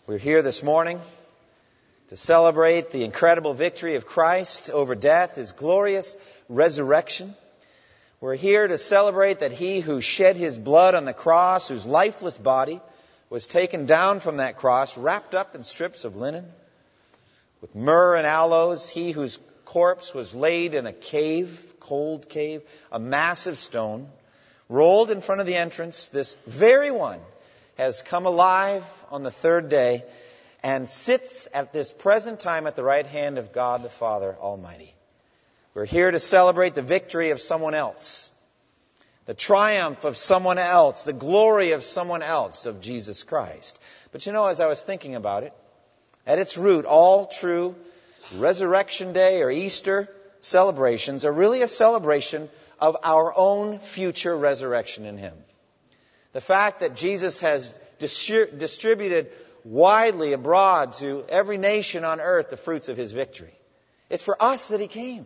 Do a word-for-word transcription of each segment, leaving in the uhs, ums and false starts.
We're here this morning to celebrate the incredible victory of Christ over death, His glorious resurrection. We're here to celebrate that He who shed His blood on the cross, whose lifeless body was taken down from that cross, wrapped up in strips of linen, with myrrh and aloes, He whose corpse was laid in a cave, cold cave, a massive stone, rolled in front of the entrance, this very one has come alive on the third day and sits at this present time at the right hand of God the Father Almighty. We're here to celebrate the victory of someone else, the triumph of someone else, the glory of someone else, of Jesus Christ. But you know, as I was thinking about it, at its root, all true Resurrection Day or Easter celebrations are really a celebration of our own future resurrection in Him. The fact that Jesus has distri- distributed widely abroad to every nation on earth the fruits of His victory. It's for us that He came.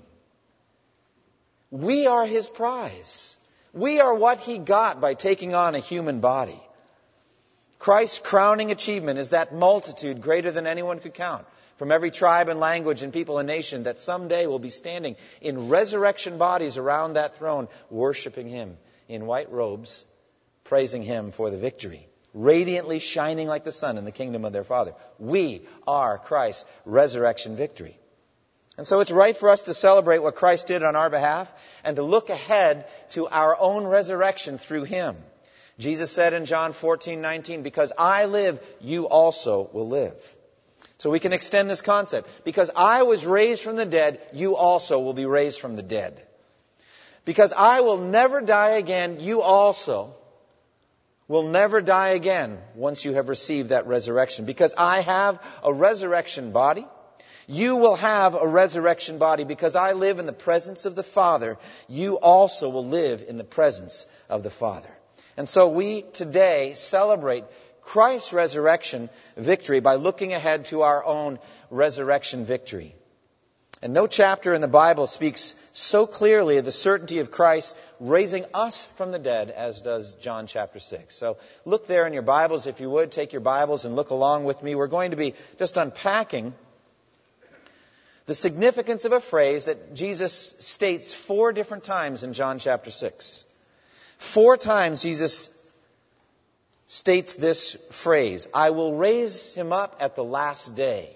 We are His prize. We are what He got by taking on a human body. Christ's crowning achievement is that multitude greater than anyone could count, from every tribe and language and people and nation, that someday will be standing in resurrection bodies around that throne, worshiping Him in white robes, praising Him for the victory, radiantly shining like the sun in the kingdom of their Father. We are Christ's resurrection victory. And so it's right for us to celebrate what Christ did on our behalf and to look ahead to our own resurrection through Him. Jesus said in John fourteen nineteen, "Because I live, you also will live." So we can extend this concept. Because I was raised from the dead, you also will be raised from the dead. Because I will never die again, you also will never die again once you have received that resurrection. Because I have a resurrection body, you will have a resurrection body. Because I live in the presence of the Father, you also will live in the presence of the Father. And so we today celebrate Christ's resurrection victory by looking ahead to our own resurrection victory. And no chapter in the Bible speaks so clearly of the certainty of Christ raising us from the dead as does John chapter six. So look there in your Bibles, if you would. Take your Bibles and look along with me. We're going to be just unpacking the significance of a phrase that Jesus states four different times in John chapter six. Four times Jesus states this phrase, "I will raise him up at the last day."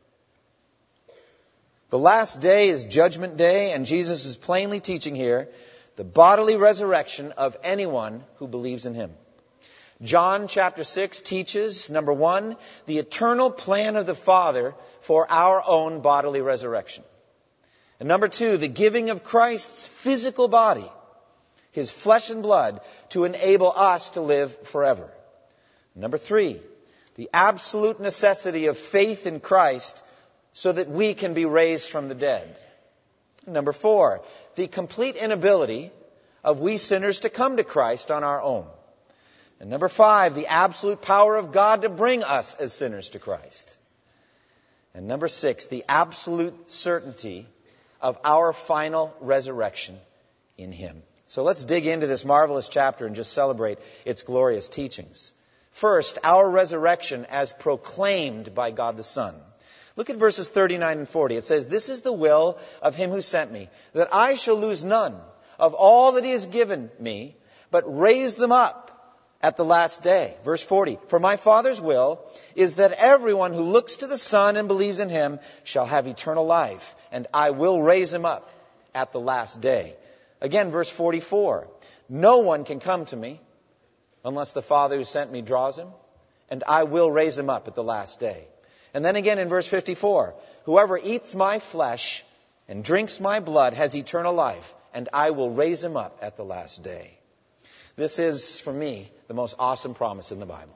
The last day is Judgment Day, and Jesus is plainly teaching here the bodily resurrection of anyone who believes in Him. John chapter six teaches, number one, the eternal plan of the Father for our own bodily resurrection. And number two, the giving of Christ's physical body, His flesh and blood, to enable us to live forever. Number three, the absolute necessity of faith in Christ so that we can be raised from the dead. Number four, the complete inability of we sinners to come to Christ on our own. And number five, the absolute power of God to bring us as sinners to Christ. And number six, the absolute certainty of our final resurrection in Him. So let's dig into this marvelous chapter and just celebrate its glorious teachings. First, our resurrection as proclaimed by God the Son. Look at verses thirty-nine and forty. It says, "This is the will of Him who sent me, that I shall lose none of all that He has given me, but raise them up at the last day." Verse forty, "For my Father's will is that everyone who looks to the Son and believes in Him shall have eternal life, and I will raise him up at the last day." Again, verse forty-four, "No one can come to me unless the Father who sent me draws him, and I will raise him up at the last day." And then again in verse fifty-four, "Whoever eats my flesh and drinks my blood has eternal life, and I will raise him up at the last day." This is, for me, the most awesome promise in the Bible.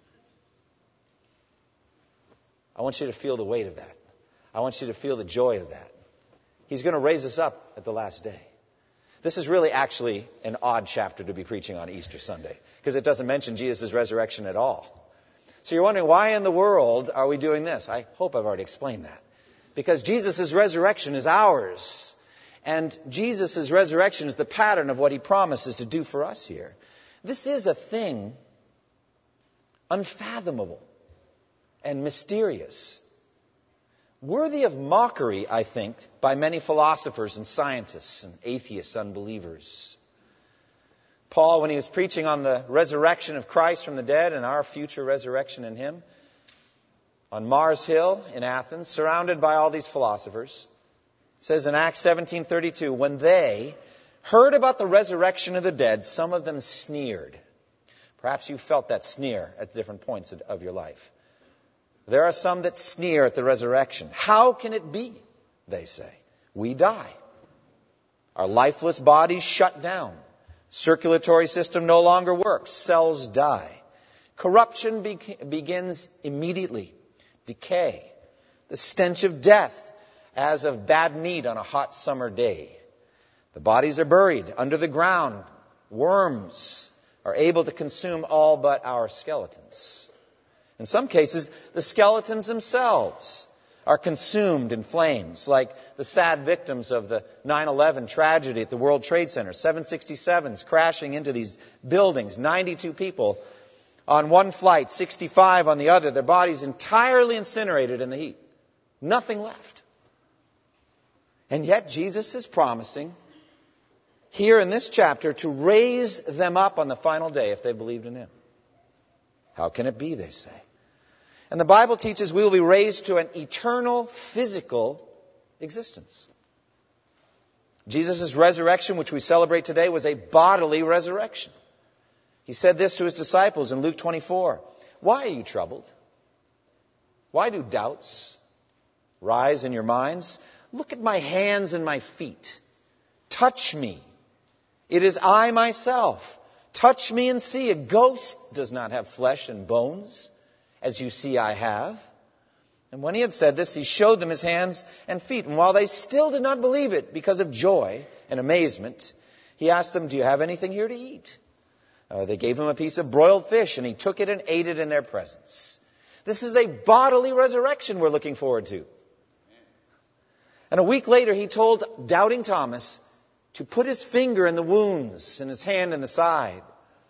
I want you to feel the weight of that. I want you to feel the joy of that. He's going to raise us up at the last day. This is really actually an odd chapter to be preaching on Easter Sunday, because it doesn't mention Jesus' resurrection at all. So you're wondering, why in the world are we doing this? I hope I've already explained that. Because Jesus' resurrection is ours. And Jesus' resurrection is the pattern of what He promises to do for us here. This is a thing unfathomable and mysterious. Worthy of mockery, I think, by many philosophers and scientists and atheists, unbelievers. Paul, when he was preaching on the resurrection of Christ from the dead and our future resurrection in Him, on Mars Hill in Athens, surrounded by all these philosophers, says in Acts seventeen thirty-two, when they heard about the resurrection of the dead, some of them sneered. Perhaps you felt that sneer at different points of your life. There are some that sneer at the resurrection. How can it be, they say? We die. Our lifeless bodies shut down. Circulatory system no longer works. Cells die. Corruption be- begins immediately. Decay. The stench of death as of bad meat on a hot summer day. The bodies are buried under the ground. Worms are able to consume all but our skeletons. In some cases, the skeletons themselves are consumed in flames, like the sad victims of the nine eleven tragedy at the World Trade Center. seven sixty-sevens crashing into these buildings, ninety-two people on one flight, sixty-five on the other, their bodies entirely incinerated in the heat. Nothing left. And yet Jesus is promising here in this chapter to raise them up on the final day if they believed in Him. How can it be, they say? And the Bible teaches we will be raised to an eternal physical existence. Jesus' resurrection, which we celebrate today, was a bodily resurrection. He said this to His disciples in Luke twenty-four. Why are you troubled? Why do doubts rise in your minds? Look at my hands and my feet. Touch me. It is I myself. Touch me and see. A ghost does not have flesh and bones, as you see I have. And when He had said this, He showed them His hands and feet. And while they still did not believe it because of joy and amazement, He asked them, do you have anything here to eat? Uh, they gave Him a piece of broiled fish, and He took it and ate it in their presence. This is a bodily resurrection we're looking forward to. And a week later, He told doubting Thomas to put his finger in the wounds and his hand in the side.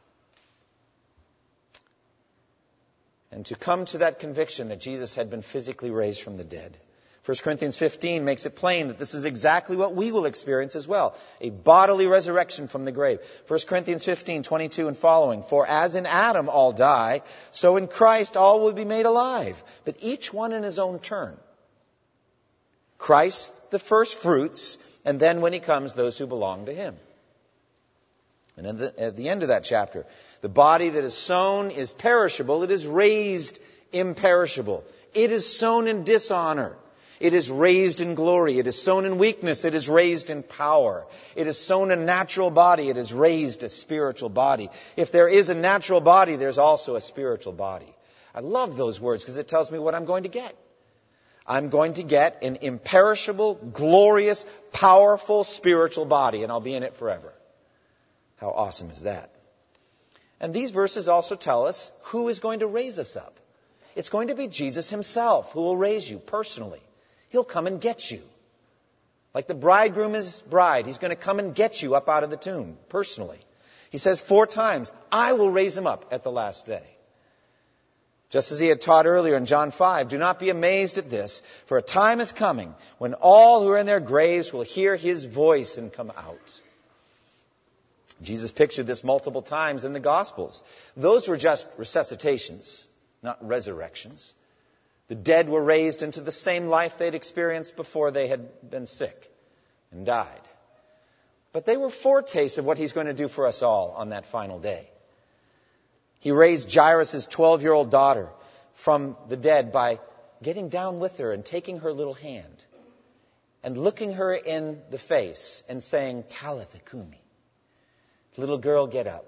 And to come to that conviction that Jesus had been physically raised from the dead. First Corinthians fifteen makes it plain that this is exactly what we will experience as well. A bodily resurrection from the grave. First Corinthians fifteen, twenty-two and following. For as in Adam all die, so in Christ all will be made alive, but each one in his own turn. Christ the first fruits, and then when He comes, those who belong to Him. And at the, at the end of that chapter, the body that is sown is perishable. It is raised imperishable. It is sown in dishonor. It is raised in glory. It is sown in weakness. It is raised in power. It is sown a natural body. It is raised a spiritual body. If there is a natural body, there's also a spiritual body. I love those words because it tells me what I'm going to get. I'm going to get an imperishable, glorious, powerful spiritual body, and I'll be in it forever. How awesome is that? And these verses also tell us who is going to raise us up. It's going to be Jesus Himself who will raise you personally. He'll come and get you. Like the bridegroom is bride, He's going to come and get you up out of the tomb personally. He says four times, I will raise him up at the last day. Just as He had taught earlier in John five, do not be amazed at this, for a time is coming when all who are in their graves will hear His voice and come out. Jesus pictured this multiple times in the Gospels. Those were just resuscitations, not resurrections. The dead were raised into the same life they'd experienced before they had been sick and died. But they were foretastes of what He's going to do for us all on that final day. He raised Jairus' twelve-year-old daughter from the dead by getting down with her and taking her little hand and looking her in the face and saying, Talitha Kumi. Little girl, get up.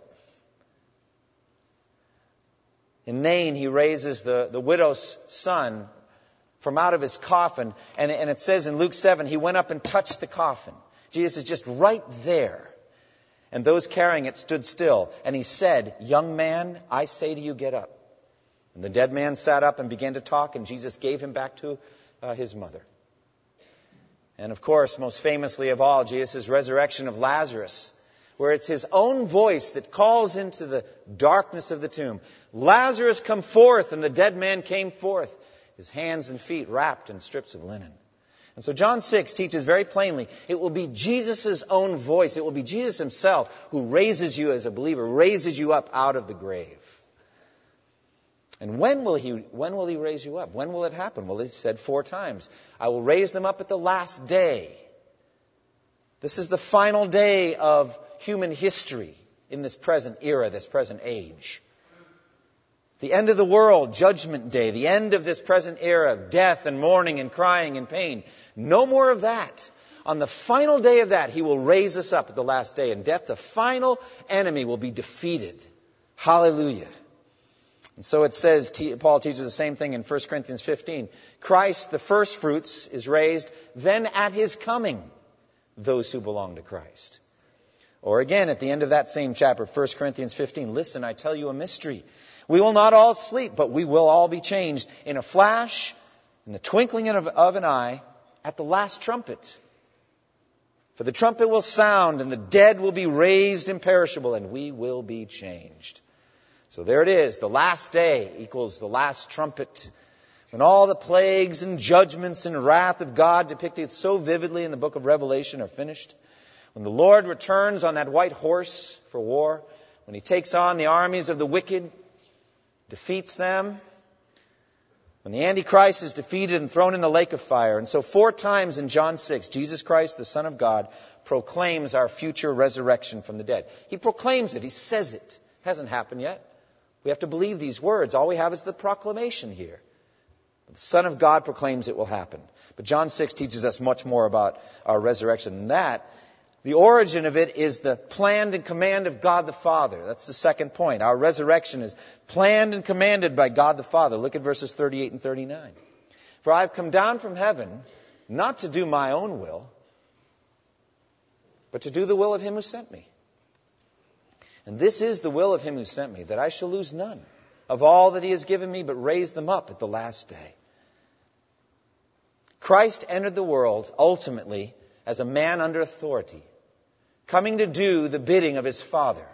In Nain, He raises the, the widow's son from out of his coffin. And, and it says in Luke seven, He went up and touched the coffin. Jesus is just right there. And those carrying it stood still. And He said, young man, I say to you, get up. And the dead man sat up and began to talk, and Jesus gave him back to uh, his mother. And of course, most famously of all, Jesus' resurrection of Lazarus, where it's his own voice that calls into the darkness of the tomb, Lazarus, come forth, and the dead man came forth, his hands and feet wrapped in strips of linen. And so John six teaches very plainly, it will be Jesus' own voice, it will be Jesus himself who raises you as a believer, raises you up out of the grave. And when will he, when will he raise you up? When will it happen? Well, he said four times, I will raise them up at the last day. This is the final day of human history in this present era, this present age. The end of the world, Judgment Day, the end of this present era of death and mourning and crying and pain. No more of that. On the final day of that, he will raise us up at the last day. And death, the final enemy, will be defeated. Hallelujah. And so it says, Paul teaches the same thing in First Corinthians fifteen. Christ, the first fruits, is raised. Then at his coming, those who belong to Christ. Or again, at the end of that same chapter, First Corinthians fifteen, listen, I tell you a mystery. We will not all sleep, but we will all be changed in a flash, in the twinkling of, of an eye, at the last trumpet. For the trumpet will sound, and the dead will be raised imperishable, and we will be changed. So there it is. The last day equals the last trumpet. When all the plagues and judgments and wrath of God depicted so vividly in the book of Revelation are finished. When the Lord returns on that white horse for war. When he takes on the armies of the wicked, defeats them. When the Antichrist is defeated and thrown in the lake of fire. And so four times in John six, Jesus Christ, the Son of God, proclaims our future resurrection from the dead. He proclaims it. He says it. It hasn't happened yet. We have to believe these words. All we have is the proclamation here. The Son of God proclaims it will happen. But John six teaches us much more about our resurrection than that. The origin of it is the planned and command of God the Father. That's the second point. Our resurrection is planned and commanded by God the Father. Look at verses thirty-eight and thirty-nine. For I have come down from heaven not to do my own will, but to do the will of him who sent me. And this is the will of him who sent me, that I shall lose none of all that he has given me, but raise them up at the last day. Christ entered the world ultimately as a man under authority, coming to do the bidding of his Father.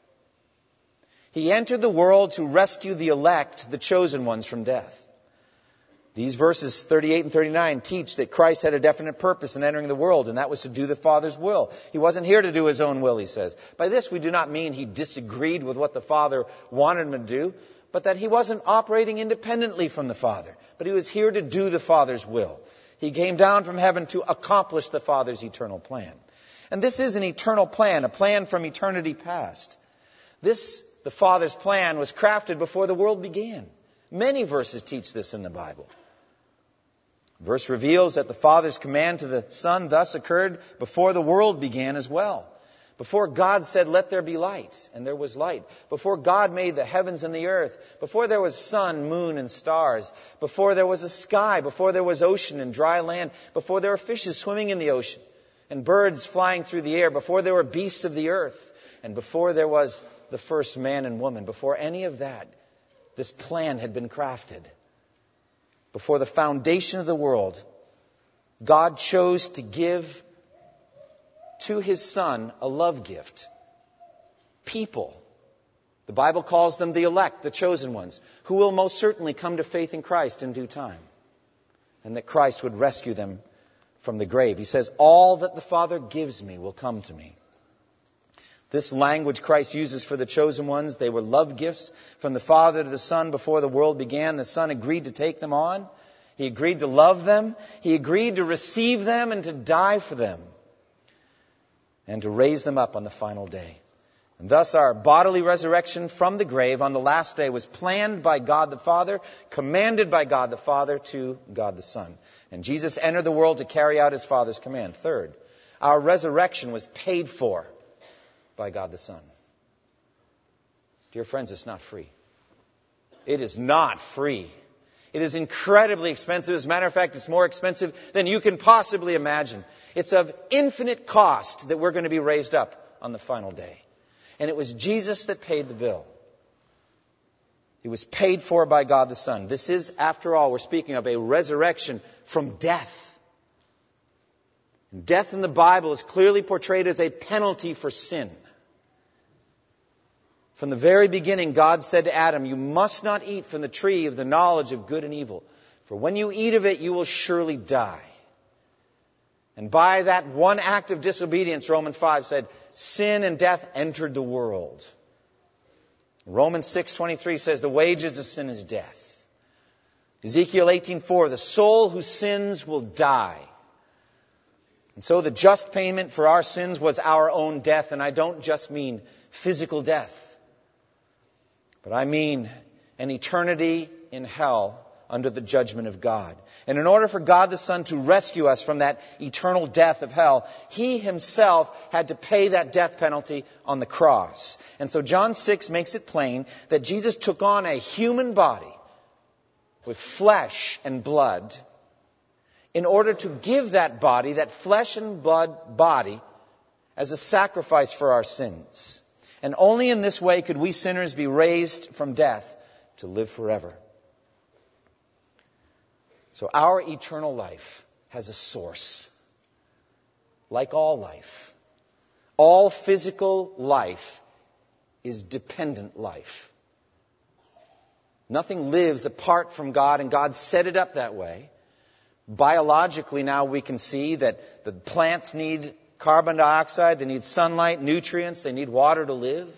He entered the world to rescue the elect, the chosen ones, from death. These verses thirty-eight and thirty-nine teach that Christ had a definite purpose in entering the world, and that was to do the Father's will. He wasn't here to do his own will, he says. By this we do not mean he disagreed with what the Father wanted him to do, but that he wasn't operating independently from the Father, but he was here to do the Father's will. He came down from heaven to accomplish the Father's eternal plan. And this is an eternal plan, a plan from eternity past. This, the Father's plan, was crafted before the world began. Many verses teach this in the Bible. Verse reveals that the Father's command to the Son thus occurred before the world began as well. Before God said, let there be light, and there was light. Before God made the heavens and the earth. Before there was sun, moon, and stars. Before there was a sky. Before there was ocean and dry land. Before there were fishes swimming in the ocean and birds flying through the air. Before there were beasts of the earth. And before there was the first man and woman. Before any of that, this plan had been crafted. Before the foundation of the world, God chose to give to his Son a love gift. People. The Bible calls them the elect, the chosen ones, who will most certainly come to faith in Christ in due time. And that Christ would rescue them from the grave. He says, all that the Father gives me will come to me. This language Christ uses for the chosen ones, they were love gifts from the Father to the Son before the world began. The Son agreed to take them on. He agreed to love them. He agreed to receive them and to die for them. And to raise them up on the final day. And thus our bodily resurrection from the grave on the last day was planned by God the Father, commanded by God the Father to God the Son. And Jesus entered the world to carry out his Father's command. Third, our resurrection was paid for by God the Son. Dear friends, it's not free. It is not free. It is incredibly expensive. As a matter of fact, it's more expensive than you can possibly imagine. It's of infinite cost that we're going to be raised up on the final day. And it was Jesus that paid the bill. He was paid for by God the Son. This is, after all, we're speaking of a resurrection from death. Death in the Bible is clearly portrayed as a penalty for sin. From the very beginning, God said to Adam, you must not eat from the tree of the knowledge of good and evil, for when you eat of it, you will surely die. And by that one act of disobedience, Romans five said, sin and death entered the world. Romans six twenty-three says, the wages of sin is death. Ezekiel eighteen four, the soul who sins will die. And so the just payment for our sins was our own death. And I don't just mean physical death, but I mean an eternity in hell under the judgment of God. And in order for God the Son to rescue us from that eternal death of hell, He Himself had to pay that death penalty on the cross. And so John six makes it plain that Jesus took on a human body with flesh and blood in order to give that body, that flesh and blood body, as a sacrifice for our sins. And only in this way could we sinners be raised from death to live forever. So our eternal life has a source. Like all life. All physical life is dependent life. Nothing lives apart from God, and God set it up that way. Biologically now we can see that the plants need carbon dioxide, they need sunlight, nutrients, they need water to live.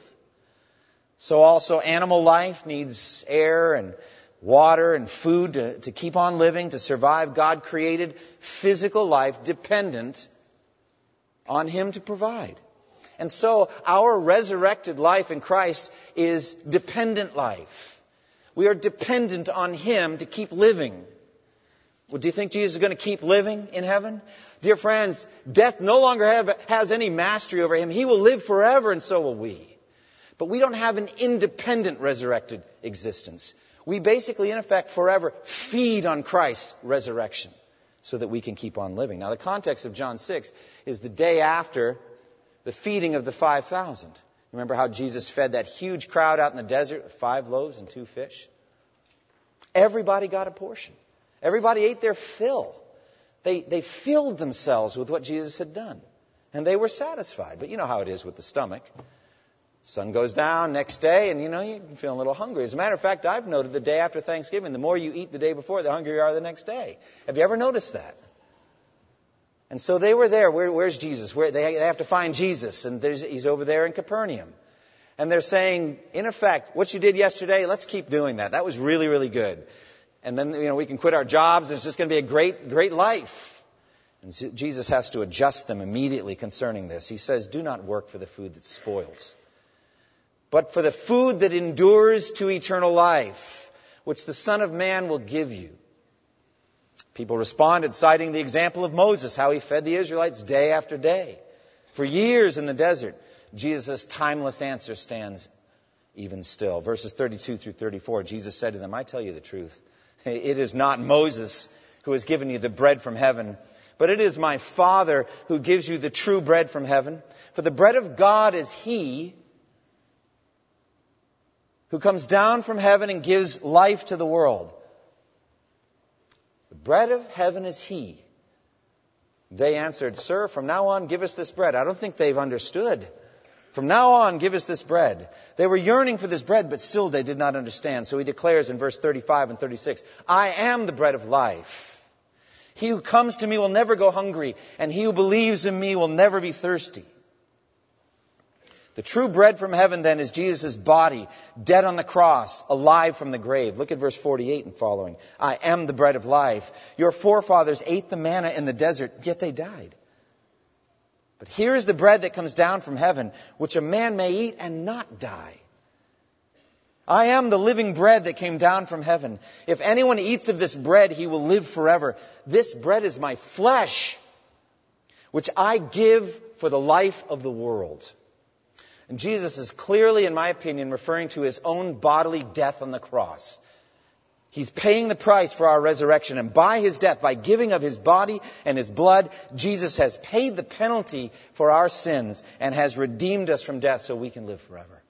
So also animal life needs air and water and food to, to keep on living, to survive. God created physical life dependent on Him to provide. And so our resurrected life in Christ is dependent life. We are dependent on Him to keep living. Well, do you think Jesus is going to keep living in heaven? Dear friends, death no longer have, has any mastery over Him. He will live forever, and so will we. But we don't have an independent resurrected existence. We basically, in effect, forever feed on Christ's resurrection so that we can keep on living. Now, the context of John six is the day after the feeding of the five thousand. Remember how Jesus fed that huge crowd out in the desert with five loaves and two fish? Everybody got a portion. Everybody ate their fill. They, they filled themselves with what Jesus had done. And they were satisfied. But you know how it is with the stomach. Sun goes down next day, and you know, you're feeling a little hungry. As a matter of fact, I've noted the day after Thanksgiving, the more you eat the day before, the hungrier you are the next day. Have you ever noticed that? And so they were there. Where, where's Jesus? Where, they, they have to find Jesus, and there's, He's over there in Capernaum. And they're saying, in effect, what you did yesterday, let's keep doing that. That was really, really good. And then, you know, we can quit our jobs, and it's just going to be a great, great life. And so Jesus has to adjust them immediately concerning this. He says, do not work for the food that spoils, but for the food that endures to eternal life, which the Son of Man will give you. People responded, citing the example of Moses, how he fed the Israelites day after day, for years in the desert. Jesus' timeless answer stands even still. Verses thirty-two through thirty-four, Jesus said to them, I tell you the truth. It is not Moses who has given you the bread from heaven, but it is my Father who gives you the true bread from heaven. For the bread of God is He who comes down from heaven and gives life to the world. The bread of heaven is He. They answered, Sir, from now on give us this bread. I don't think they've understood. From now on give us this bread. They were yearning for this bread, but still they did not understand. So He declares in verse thirty-five and thirty-six, I am the bread of life. He who comes to me will never go hungry, and he who believes in me will never be thirsty. The true bread from heaven, then, is Jesus' body, dead on the cross, alive from the grave. Look at verse forty-eight and following. I am the bread of life. Your forefathers ate the manna in the desert, yet they died. But here is the bread that comes down from heaven, which a man may eat and not die. I am the living bread that came down from heaven. If anyone eats of this bread, he will live forever. This bread is my flesh, which I give for the life of the world. And Jesus is clearly, in my opinion, referring to His own bodily death on the cross. He's paying the price for our resurrection. And by His death, by giving of His body and His blood, Jesus has paid the penalty for our sins and has redeemed us from death so we can live forever.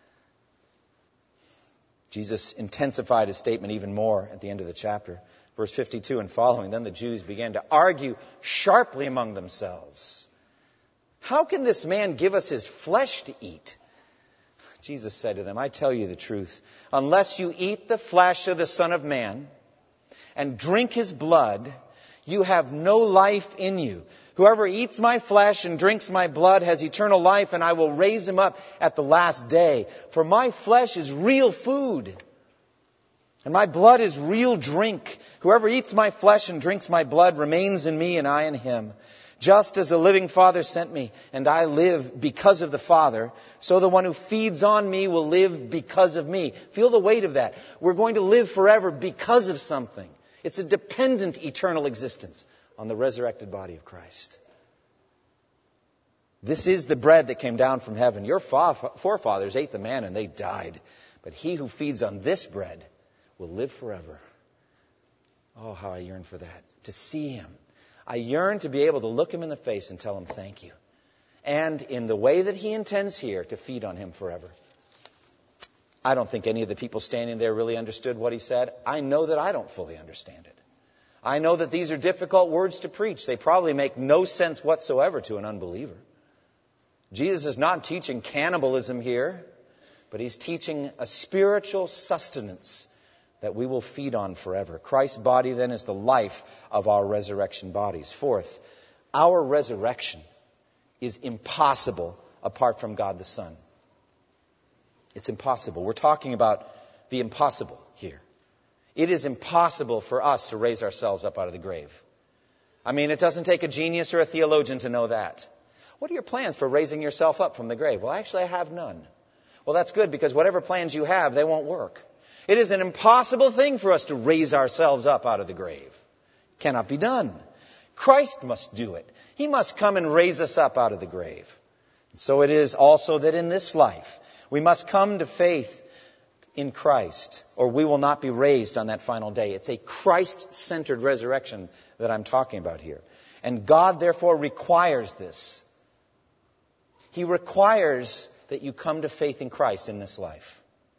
Jesus intensified His statement even more at the end of the chapter. Verse fifty-two and following, then the Jews began to argue sharply among themselves. How can this man give us his flesh to eat? Jesus said to them, I tell you the truth. Unless you eat the flesh of the Son of Man and drink his blood, you have no life in you. Whoever eats my flesh and drinks my blood has eternal life, and I will raise him up at the last day. For my flesh is real food, and my blood is real drink. Whoever eats my flesh and drinks my blood remains in me, and I in him. Just as the living Father sent me, and I live because of the Father, so the one who feeds on me will live because of me. Feel the weight of that. We're going to live forever because of something. It's a dependent eternal existence on the resurrected body of Christ. This is the bread that came down from heaven. Your forefathers ate the manna and they died. But he who feeds on this bread will live forever. Oh, how I yearn for that. To see him. I yearn to be able to look him in the face and tell him thank you. And in the way that he intends here, to feed on him forever. I don't think any of the people standing there really understood what he said. I know that I don't fully understand it. I know that these are difficult words to preach. They probably make no sense whatsoever to an unbeliever. Jesus is not teaching cannibalism here, but he's teaching a spiritual sustenance that we will feed on forever. Christ's body then is the life of our resurrection bodies. Fourth, our resurrection is impossible apart from God the Son. It's impossible. We're talking about the impossible here. It is impossible for us to raise ourselves up out of the grave. I mean, it doesn't take a genius or a theologian to know that. What are your plans for raising yourself up from the grave? Well, actually, I have none. Well, that's good, because whatever plans you have, they won't work. It is an impossible thing for us to raise ourselves up out of the grave. It cannot be done. Christ must do it. He must come and raise us up out of the grave. And so it is also that in this life, we must come to faith in Christ, or we will not be raised on that final day. It's a Christ-centered resurrection that I'm talking about here. And God, therefore, requires this. He requires that you come to faith in Christ in this life,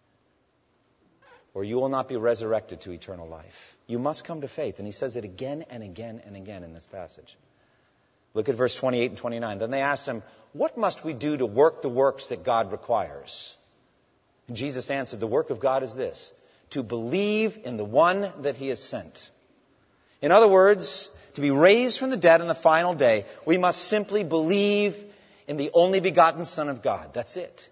or you will not be resurrected to eternal life. You must come to faith. And he says it again and again and again in this passage. Look at verse twenty-eight and twenty-nine. Then they asked him, what must we do to work the works that God requires? And Jesus answered, the work of God is this, to believe in the one that he has sent. In other words, to be raised from the dead on the final day, we must simply believe in the only begotten Son of God. That's it.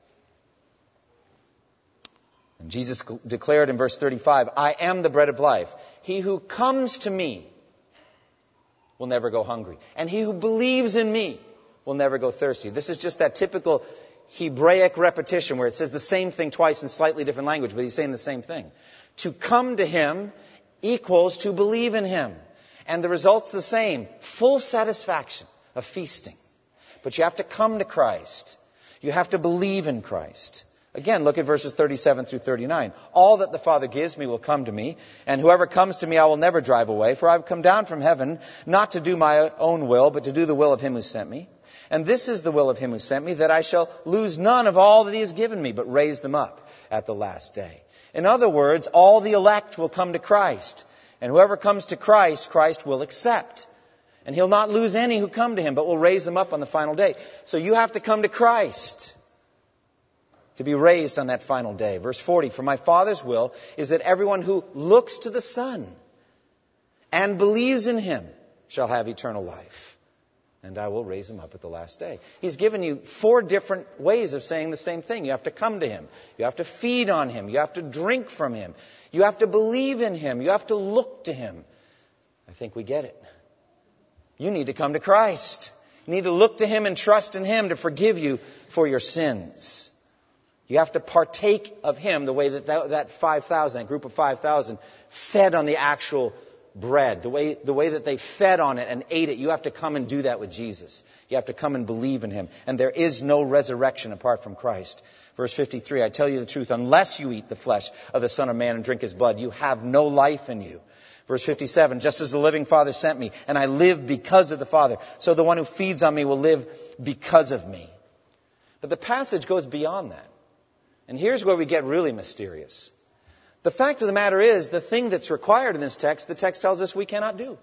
And Jesus declared in verse thirty-five, I am the bread of life. He who comes to me will never go hungry. And he who believes in me will never go thirsty. This is just that typical Hebraic repetition where it says the same thing twice in slightly different language, but he's saying the same thing. To come to him equals to believe in him. And the result's the same. Full satisfaction of feasting. But you have to come to Christ. You have to believe in Christ. Again, look at verses thirty-seven through thirty-nine. All that the Father gives me will come to me, and whoever comes to me I will never drive away, for I have come down from heaven not to do my own will, but to do the will of him who sent me. And this is the will of him who sent me, that I shall lose none of all that he has given me, but raise them up at the last day. In other words, all the elect will come to Christ, and whoever comes to Christ, Christ will accept. And he'll not lose any who come to him, but will raise them up on the final day. So you have to come to Christ to be raised on that final day. Verse forty, for my Father's will is that everyone who looks to the Son and believes in him shall have eternal life. And I will raise him up at the last day. He's given you four different ways of saying the same thing. You have to come to him. You have to feed on him. You have to drink from him. You have to believe in him. You have to look to him. I think we get it. You need to come to Christ. You need to look to him and trust in him to forgive you for your sins. You have to partake of him the way that that, that five thousand, that group of five thousand, fed on the actual bread. The way, the way that they fed on it and ate it. You have to come and do that with Jesus. You have to come and believe in him. And there is no resurrection apart from Christ. Verse fifty-three, I tell you the truth, unless you eat the flesh of the Son of Man and drink his blood, you have no life in you. Verse fifty-seven, just as the living Father sent me, and I live because of the Father, so the one who feeds on me will live because of me. But the passage goes beyond that. And here's where we get really mysterious. The fact of the matter is, the thing that's required in this text, the text tells us we cannot do.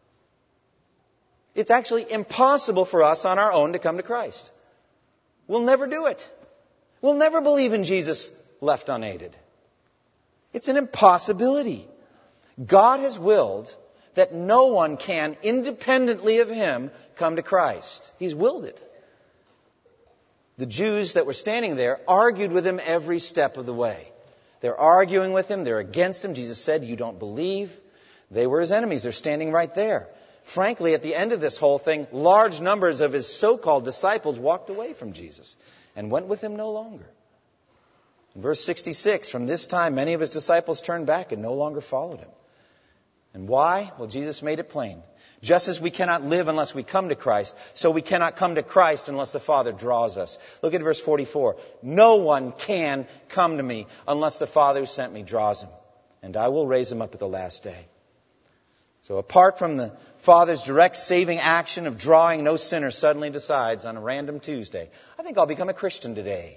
It's actually impossible for us on our own to come to Christ. We'll never do it. will never believe in Jesus left unaided. It's an impossibility. God has willed that no one can, independently of Him, come to Christ. He's willed it. The Jews that were standing there argued with Him every step of the way. They're arguing with Him. They're against Him. Jesus said, "You don't believe." They were His enemies. They're standing right there. Frankly, at the end of this whole thing, large numbers of His so-called disciples walked away from Jesus and went with Him no longer. In verse sixty-six, from this time, many of His disciples turned back and no longer followed Him. And why? Well, Jesus made it plain. Just as we cannot live unless we come to Christ, so we cannot come to Christ unless the Father draws us. Look at verse forty-four. No one can come to me unless the Father who sent me draws him, and I will raise him up at the last day. So apart from the Father's direct saving action of drawing, no sinner suddenly decides on a random Tuesday, I think I'll become a Christian today.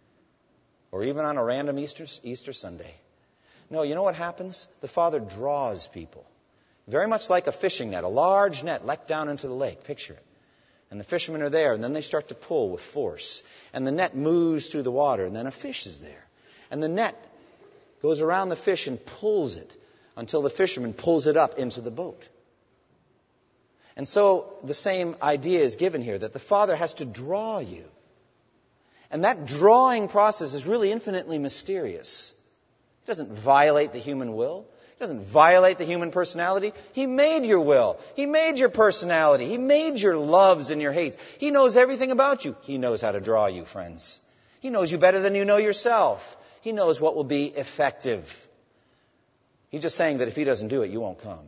Or even on a random Easter, Easter Sunday. No, you know what happens? The Father draws people. Very much like a fishing net, a large net let down into the lake. Picture it. And the fishermen are there, and then they start to pull with force. And the net moves through the water, and then a fish is there. And the net goes around the fish and pulls it until the fisherman pulls it up into the boat. And so the same idea is given here, that the Father has to draw you. And that drawing process is really infinitely mysterious. It doesn't violate the human will. He doesn't violate the human personality. He made your will. He made your personality. He made your loves and your hates. He knows everything about you. He knows how to draw you, friends. He knows you better than you know yourself. He knows what will be effective. He's just saying that if He doesn't do it, you won't come.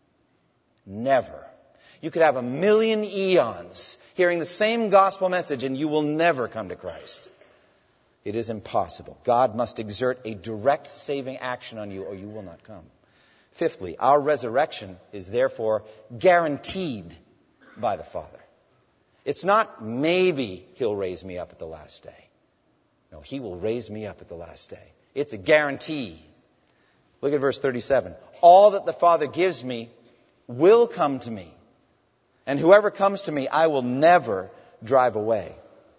Never. You could have a million eons hearing the same gospel message and you will never come to Christ. It is impossible. God must exert a direct saving action on you or you will not come. Fifthly, our resurrection is therefore guaranteed by the Father. It's not maybe He'll raise me up at the last day. No, He will raise me up at the last day. It's a guarantee. Look at verse thirty-seven. All that the Father gives me will come to me. And whoever comes to me, I will never drive away.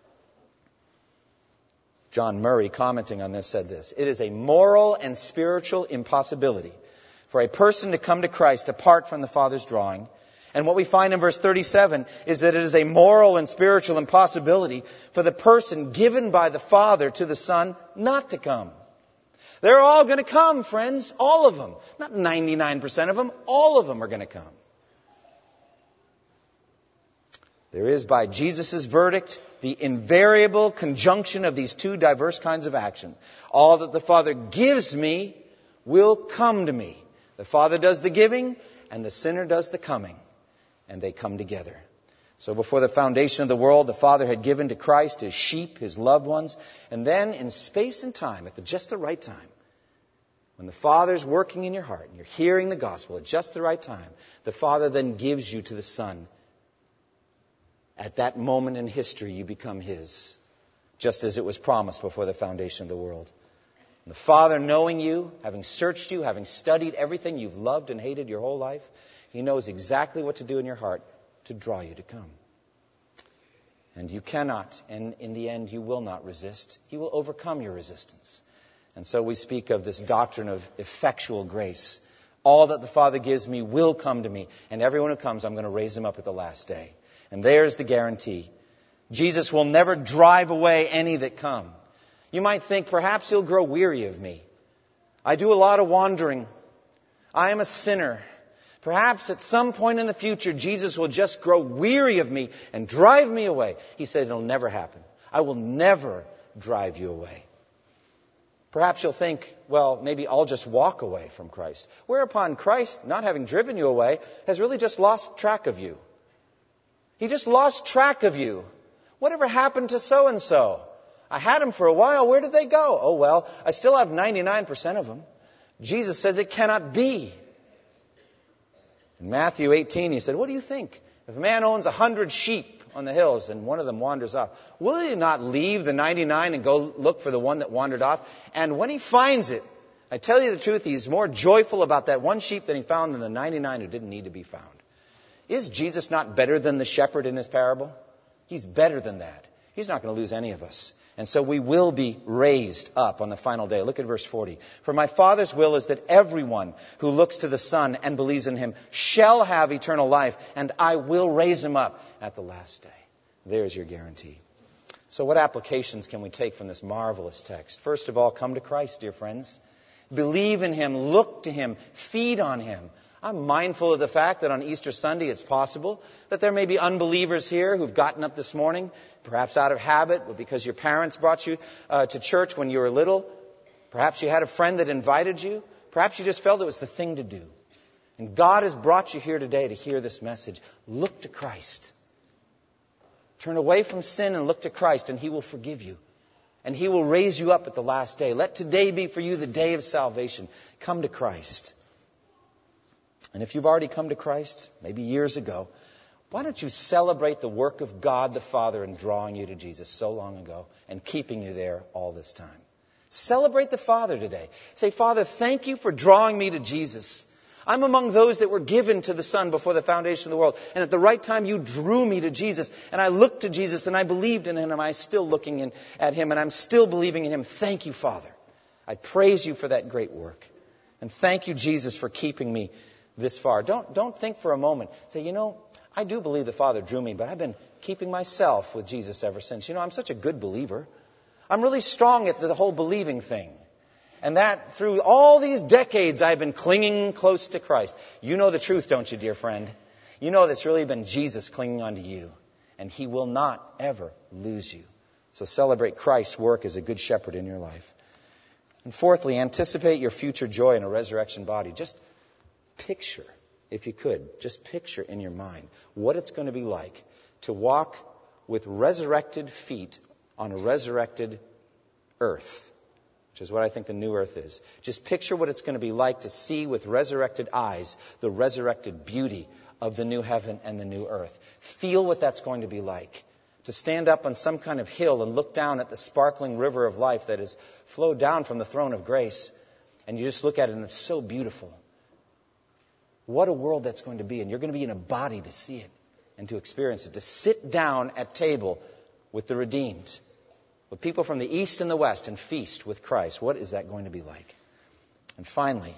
John Murray, commenting on this, said this: it is a moral and spiritual impossibility for a person to come to Christ apart from the Father's drawing. And what we find in verse thirty-seven is that it is a moral and spiritual impossibility for the person given by the Father to the Son not to come. They're all going to come, friends. All of them. Not ninety-nine percent of them. All of them are going to come. There is, by Jesus' verdict, the invariable conjunction of these two diverse kinds of action. All that the Father gives me will come to me. The Father does the giving, and the sinner does the coming. And they come together. So before the foundation of the world, the Father had given to Christ His sheep, His loved ones. And then in space and time, at the, just the right time, when the Father's working in your heart, and you're hearing the gospel at just the right time, the Father then gives you to the Son. At that moment in history, you become His, just as it was promised before the foundation of the world. And the Father, knowing you, having searched you, having studied everything you've loved and hated your whole life, He knows exactly what to do in your heart to draw you to come. And you cannot, and in the end, you will not resist. He will overcome your resistance. And so we speak of this doctrine of effectual grace. All that the Father gives me will come to me, and everyone who comes, I'm going to raise him up at the last day. And there's the guarantee. Jesus will never drive away any that come. You might think, perhaps He'll grow weary of me. I do a lot of wandering. I am a sinner. Perhaps at some point in the future, Jesus will just grow weary of me and drive me away. He said, it'll never happen. I will never drive you away. Perhaps you'll think, well, maybe I'll just walk away from Christ. Whereupon Christ, not having driven you away, has really just lost track of you. He just lost track of you. Whatever happened to so-and-so? I had them for a while. Where did they go? Oh, well, I still have ninety-nine percent of them. Jesus says it cannot be. In Matthew eighteen, He said, what do you think? If a man owns a hundred sheep on the hills and one of them wanders off, will he not leave the ninety-nine and go look for the one that wandered off? And when he finds it, I tell you the truth, he's more joyful about that one sheep that he found than the ninety-nine who didn't need to be found. Is Jesus not better than the shepherd in His parable? He's better than that. He's not going to lose any of us. And so we will be raised up on the final day. Look at verse forty. For my Father's will is that everyone who looks to the Son and believes in him shall have eternal life, and I will raise him up at the last day. There's your guarantee. So what applications can we take from this marvelous text? First of all, come to Christ, dear friends. Believe in him, look to him, feed on him. I'm mindful of the fact that on Easter Sunday it's possible that there may be unbelievers here who've gotten up this morning, perhaps out of habit, or because your parents brought you uh, to church when you were little. Perhaps you had a friend that invited you. Perhaps you just felt it was the thing to do. And God has brought you here today to hear this message. Look to Christ. Turn away from sin and look to Christ, and he will forgive you. And he will raise you up at the last day. Let today be for you the day of salvation. Come to Christ. And if you've already come to Christ, maybe years ago, why don't you celebrate the work of God the Father in drawing you to Jesus so long ago and keeping you there all this time? Celebrate the Father today. Say, Father, thank you for drawing me to Jesus. I'm among those that were given to the Son before the foundation of the world. And at the right time, you drew me to Jesus. And I looked to Jesus and I believed in him. And I'm still looking in, at him and I'm still believing in him. Thank you, Father. I praise you for that great work. And thank you, Jesus, for keeping me this far. Don't, don't think for a moment. Say, you know, I do believe the Father drew me, but I've been keeping myself with Jesus ever since. You know, I'm such a good believer. I'm really strong at the whole believing thing. And that through all these decades, I've been clinging close to Christ. You know the truth, don't you, dear friend? You know that's really been Jesus clinging onto you. And he will not ever lose you. So celebrate Christ's work as a good shepherd in your life. And fourthly, anticipate your future joy in a resurrection body. Just picture, if you could, just picture in your mind what it's going to be like to walk with resurrected feet on a resurrected earth, which is what I think the new earth is. Just picture what it's going to be like to see with resurrected eyes the resurrected beauty of the new heaven and the new earth. Feel what that's going to be like. To stand up on some kind of hill and look down at the sparkling river of life that has flowed down from the throne of grace, and you just look at it and it's so beautiful. What a world that's going to be. And you're going to be in a body to see it and to experience it. To sit down at table with the redeemed, with people from the east and the west, and feast with Christ. What is that going to be like? And finally,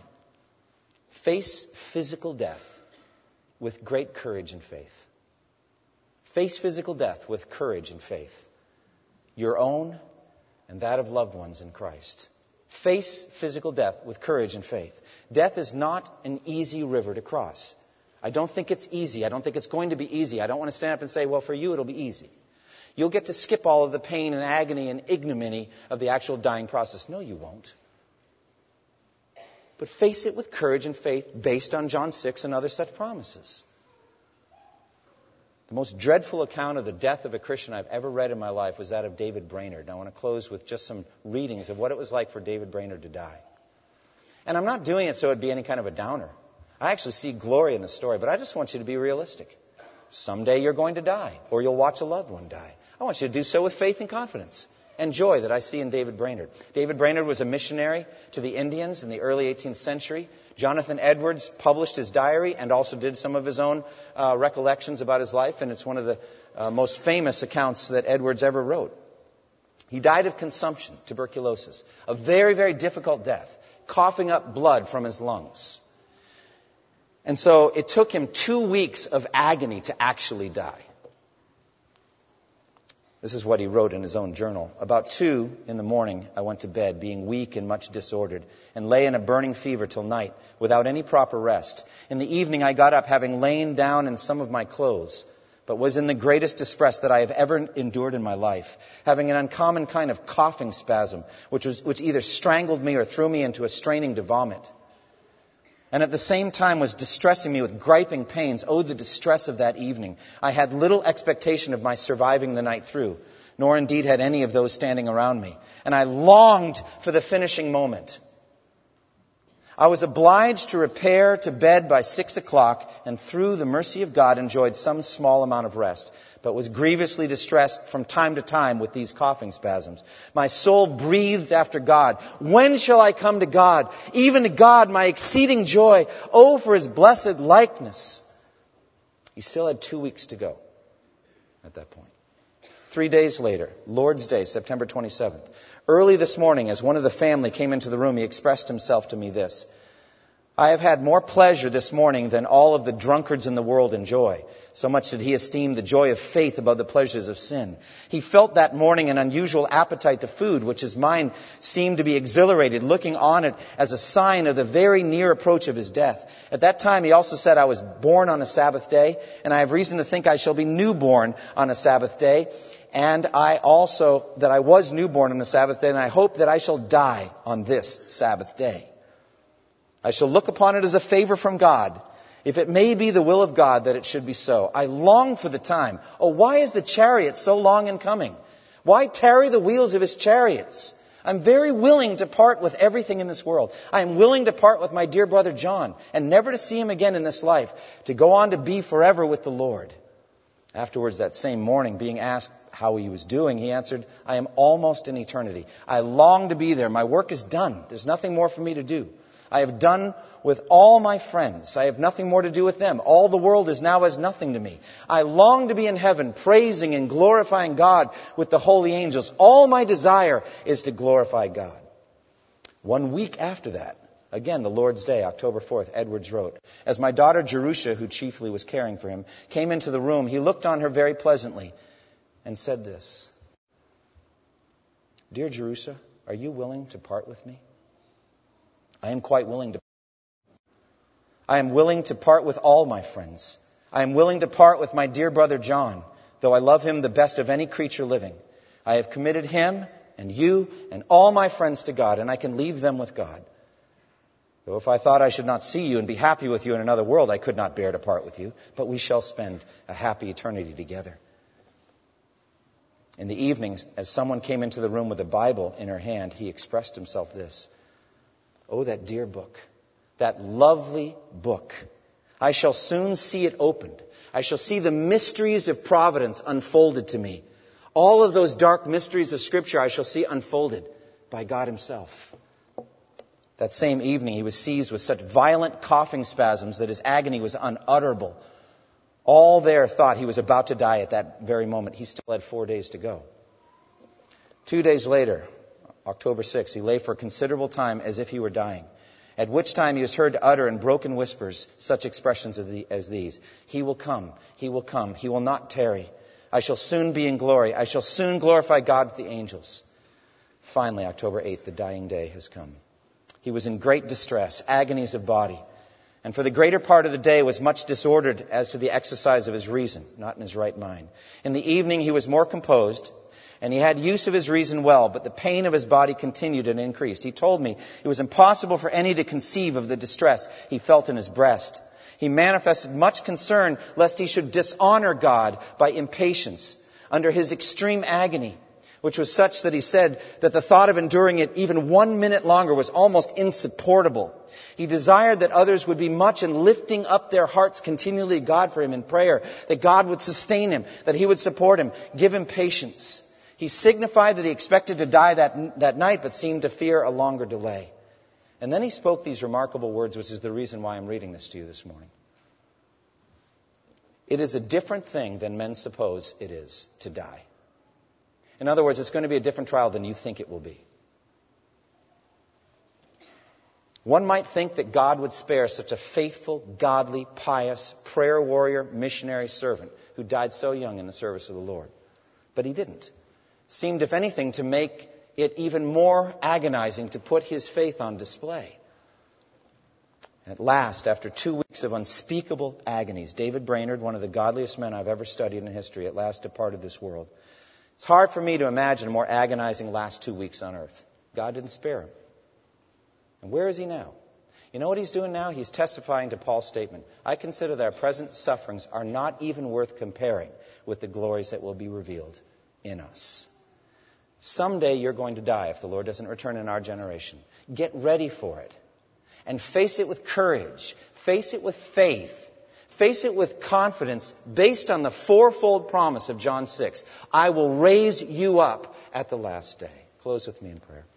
face physical death with great courage and faith. Face physical death with courage and faith. Your own and that of loved ones in Christ. Face physical death with courage and faith. Death is not an easy river to cross. I don't think it's easy. I don't think it's going to be easy. I don't want to stand up and say, well, for you it'll be easy. You'll get to skip all of the pain and agony and ignominy of the actual dying process. No, you won't. But face it with courage and faith based on John six and other such promises. The most dreadful account of the death of a Christian I've ever read in my life was that of David Brainerd. And I want to close with just some readings of what it was like for David Brainerd to die. And I'm not doing it so it'd be any kind of a downer. I actually see glory in the story, but I just want you to be realistic. Someday you're going to die, or you'll watch a loved one die. I want you to do so with faith and confidence and joy that I see in David Brainerd. David Brainerd was a missionary to the Indians in the early eighteenth century. Jonathan Edwards published his diary and also did some of his own uh, recollections about his life, and it's one of the uh, most famous accounts that Edwards ever wrote. He died of consumption, tuberculosis, a very, very difficult death, coughing up blood from his lungs. And so it took him two weeks of agony to actually die. This is what he wrote in his own journal. About two in the morning, I went to bed, being weak and much disordered, and lay in a burning fever till night, without any proper rest. In the evening, I got up, having lain down in some of my clothes, but was in the greatest distress that I have ever endured in my life, having an uncommon kind of coughing spasm, which was, which either strangled me or threw me into a straining to vomit. And at the same time was distressing me with griping pains. Oh, the distress of that evening. I had little expectation of my surviving the night through, nor indeed had any of those standing around me. And I longed for the finishing moment. I was obliged to repair to bed by six o'clock, and through the mercy of God enjoyed some small amount of rest, but was grievously distressed from time to time with these coughing spasms. My soul breathed after God. When shall I come to God? Even to God, my exceeding joy. Oh, for his blessed likeness. He still had two weeks to go at that point. Three days later, Lord's Day, September twenty-seventh. Early this morning, as one of the family came into the room, he expressed himself to me this: I have had more pleasure this morning than all of the drunkards in the world enjoy. So much did he esteem the joy of faith above the pleasures of sin. He felt that morning an unusual appetite to food, which his mind seemed to be exhilarated, looking on it as a sign of the very near approach of his death. At that time, he also said, I was born on a Sabbath day, and I have reason to think I shall be newborn on a Sabbath day. And I also, that I was newborn on the Sabbath day, and I hope that I shall die on this Sabbath day. I shall look upon it as a favor from God, if it may be the will of God that it should be so. I long for the time. Oh, why is the chariot so long in coming? Why tarry the wheels of his chariots? I'm very willing to part with everything in this world. I am willing to part with my dear brother John, and never to see him again in this life, to go on to be forever with the Lord. Afterwards, that same morning, being asked how he was doing, he answered, I am almost in eternity. I long to be there. My work is done. There's nothing more for me to do. I have done with all my friends. I have nothing more to do with them. All the world is now as nothing to me. I long to be in heaven, praising and glorifying God with the holy angels. All my desire is to glorify God. One week after that, again, the Lord's Day, October fourth, Edwards wrote, as my daughter Jerusha, who chiefly was caring for him, came into the room, he looked on her very pleasantly and said this: Dear Jerusha, are you willing to part with me? I am quite willing to. I am willing to part with all my friends. I am willing to part with my dear brother John, though I love him the best of any creature living. I have committed him and you and all my friends to God, and I can leave them with God. Though if I thought I should not see you and be happy with you in another world, I could not bear to part with you, but we shall spend a happy eternity together. In the evenings, as someone came into the room with a Bible in her hand, he expressed himself this: Oh, that dear book, that lovely book. I shall soon see it opened. I shall see the mysteries of providence unfolded to me. All of those dark mysteries of Scripture I shall see unfolded by God himself. That same evening, he was seized with such violent coughing spasms that his agony was unutterable. All there thought he was about to die at that very moment. He still had four days to go. Two days later, October sixth, he lay for a considerable time as if he were dying, at which time he was heard to utter in broken whispers such expressions as these: He will come, he will come, he will not tarry. I shall soon be in glory. I shall soon glorify God with the angels. Finally, October eighth, the dying day has come. He was in great distress, agonies of body, and for the greater part of the day was much disordered as to the exercise of his reason, not in his right mind. In the evening he was more composed, and he had use of his reason well, but the pain of his body continued and increased. He told me it was impossible for any to conceive of the distress he felt in his breast. He manifested much concern lest he should dishonor God by impatience under his extreme agony, which was such that he said that the thought of enduring it even one minute longer was almost insupportable. He desired that others would be much in lifting up their hearts continually to God for him in prayer, that God would sustain him, that he would support him, give him patience. He signified that he expected to die that, that night, but seemed to fear a longer delay. And then he spoke these remarkable words, which is the reason why I'm reading this to you this morning. It is a different thing than men suppose it is to die. In other words, it's going to be a different trial than you think it will be. One might think that God would spare such a faithful, godly, pious, prayer warrior, missionary servant who died so young in the service of the Lord. But he didn't. Seemed, if anything, to make it even more agonizing to put his faith on display. At last, after two weeks of unspeakable agonies, David Brainerd, one of the godliest men I've ever studied in history, at last departed this world. It's hard for me to imagine a more agonizing last two weeks on earth. God didn't spare him. And where is he now? You know what he's doing now? He's testifying to Paul's statement. I consider that our present sufferings are not even worth comparing with the glories that will be revealed in us. Someday you're going to die if the Lord doesn't return in our generation. Get ready for it. And face it with courage. Face it with faith. Face it with confidence based on the fourfold promise of John six. I will raise you up at the last day. Close with me in prayer.